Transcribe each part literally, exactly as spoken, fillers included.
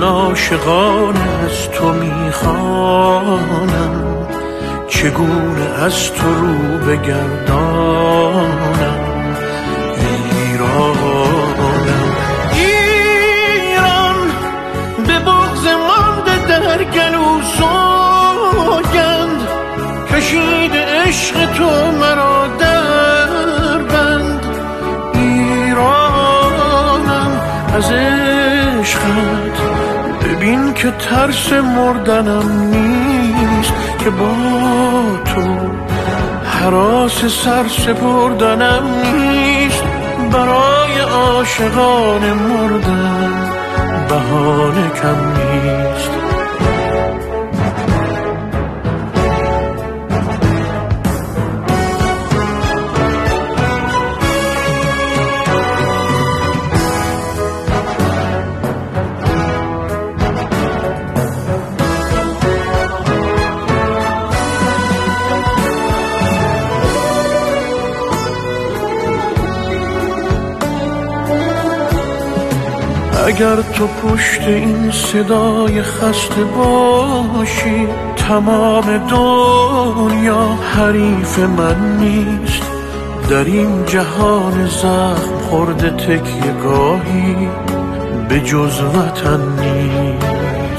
عاشقانه از تو میخوانم، چگونه از تو رو بگردانم. ایرانم ایران، به بغض مانده در گلو سوگند، کشید عشق تو مرا در بند. ایرانم از عشقت ببین که ترس مردنم نیست، که با تو هراس سر سپردنم نیست. برای عاشقان مردن بهانه کم نیست. اگر تو پشت این صدای خسته باشی، تمام دنیا حریف من نیست. در این جهان زخم خورده تکیه گاهی به جز وطن نیست.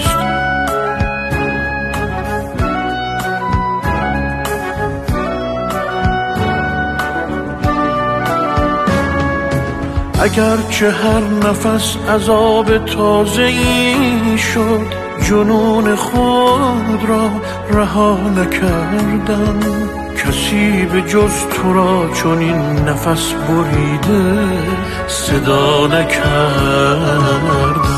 اگرچه هر نفس عذاب تازه‌ای شد، جنون خود را رها نکردم. کسی به جز تو را چون این نفس بریده صدا نکردم.